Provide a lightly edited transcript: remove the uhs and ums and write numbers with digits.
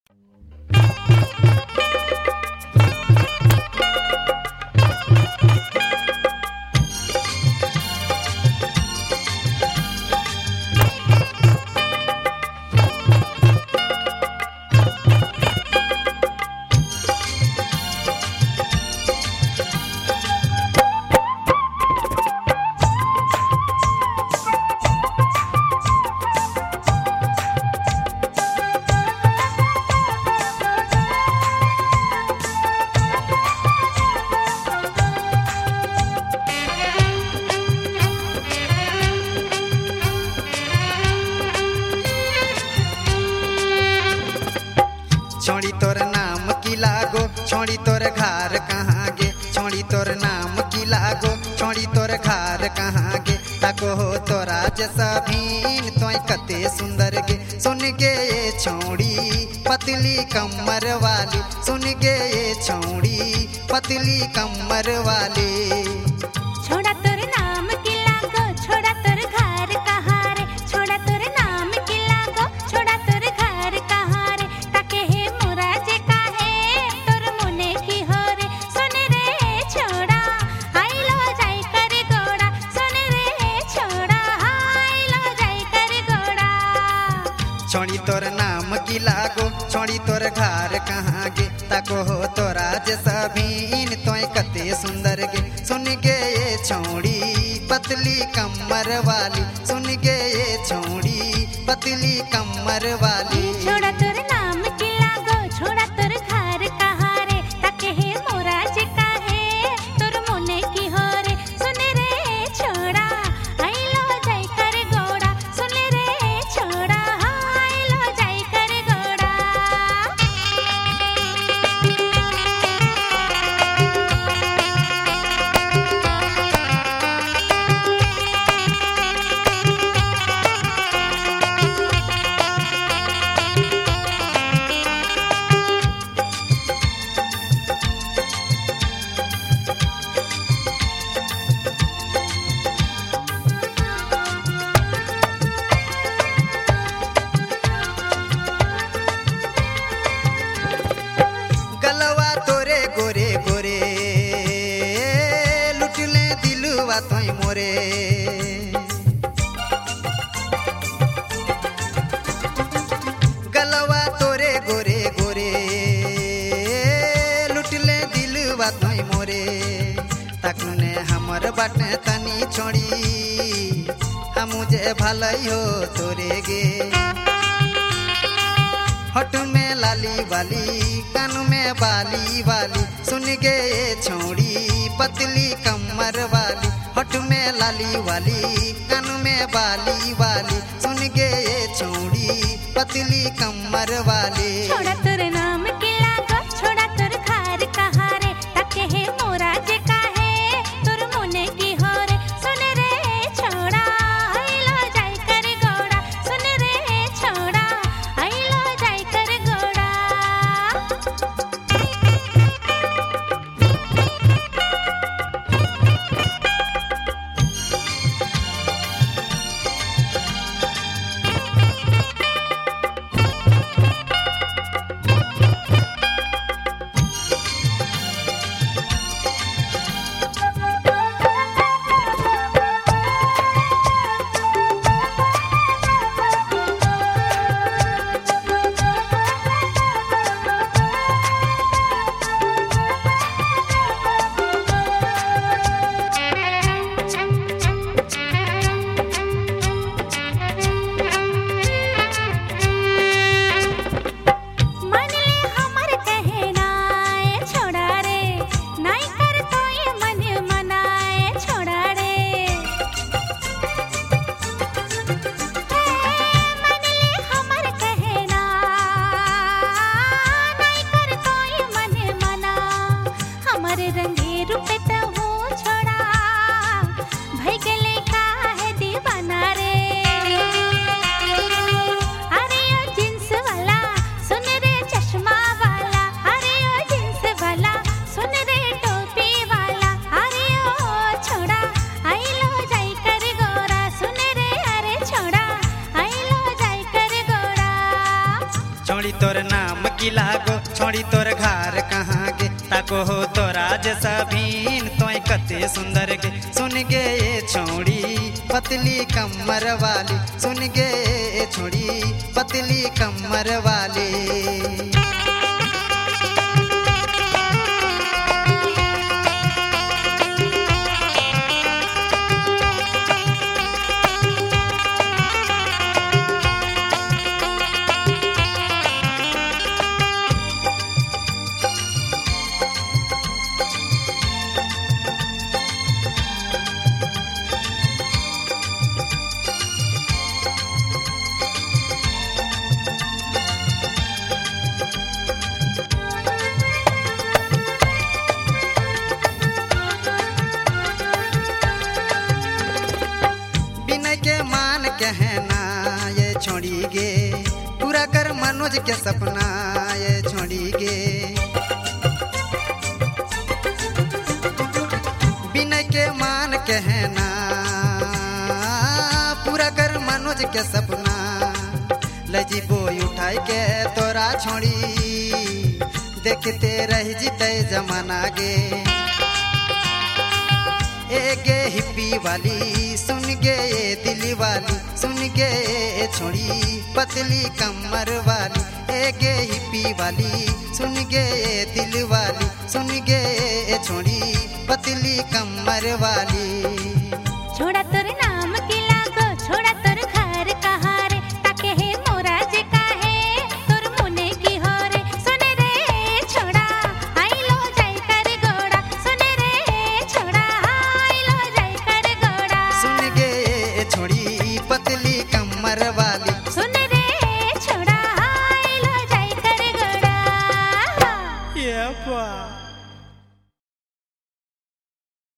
छोड़ी तोर नाम की लागो छोड़ी तोर घर कहाँ गे छोड़ी तोर नाम की लागो छोड़ी तोर घर कहाँ गे ताको हो तोरा जैसा भीन तोय कते सुंदर गे सुन गे ये छोड़ी पतली कमर वाली सुन गे ये छोड़ी पतली कमर वाली छोड़ा तोर नाम की लागो छोड़ा तोर घर कहाँ रे छोड़ा तोर नाम की लागो छोड़ा तोर घर कहाँ रे ताके हे मोरा जे काहे तोर मुने की हो रे सुन रे छोड़ा हाय लो जाई कर गोड़ा सुन रे छोड़ा हाय लो जाई कर गोड़ा छोड़ी तोर नाम की लागो छोड़ी तोर घर कहाँ गे ताको हो तोरा जैसा भीन तोय कते सुंदर गे सुन गे ये छोड़ी पतली कमर वाली सुन गे ये छोड़ी पतली कमर वाली छोड़ा तोर नाम की लागो छोड़ा तोर घर कहाँ रे ताके हे मोरा जे काहे तोर मुने की हो रे सुन रे छोड़ा हाय लो जाई कर गोड़ा सुन रे छोड़ा हाय लो जाई कर गोड़ा गलवा तोरे गोरे गोरे लुटले दिलवा तोय मोरे गलवा तोरे गोरे गोरे लुटले दिलवा तोय मोरे तकने हमर बाटे तनी छोड़ी हम मुझे भलाई हो तोरे गे होठ में लाली वाली कान में बाली वाली सुन गे ये छोड़ी पतली कमर वाली होठ में लाली वाली कान में बाली वाली सुन गे ये छोड़ी पतली कमर वाली छोड़ा तोर नाम की लागो छोड़ा तोर घर कहाँ रे ताके हे मोरा जे काहे तोर मुने की हो रे सुन रे छोड़ा हाय लो जाई कर गोड़ा सुन रे छोड़ा हाय लो जाई कर गोड़ा छोड़ी तोर नाम की लागो छोड़ी तोर घर कहाँ गे ताको हो तोरा जैसा भीन तोय कते सुंदर गे सुन गे ये छोड़ी पतली कमर वाली सुन गे ये छोड़ी पतली कमर वाली कहना ये छोड़ी गे पूरा कर मनोज के सपना ये छोड़ी गे बिना के मान कहना पूरा कर मनोज के सपना लजी बोई उठाई के तोरा छोड़ी देखते रह जीते जमाना गे ए गे हिप्पी वाली सुन गे ये दिली वाली सुन गे ये छोड़ी पतली कमर वाली ए गे हिप्पी वाली सुन गे ये दिल वाली सुन गे ये छोड़ी पतली कमर वाली छोड़ा तोर नाम की लागो छोड़ा तोर घर कहाँ रे ताके है मोरा जे काहे तोर मुने की हो रे सुने रे छोड़ा आई लो जाई कर गोड़ा सुने रे छोड़ा आई लो जाई कर गोड़ा सुन गे ये छोड़ी पतली कमर वाली सुन रे छोड़ा आई लो जाई कर गोड़ा ये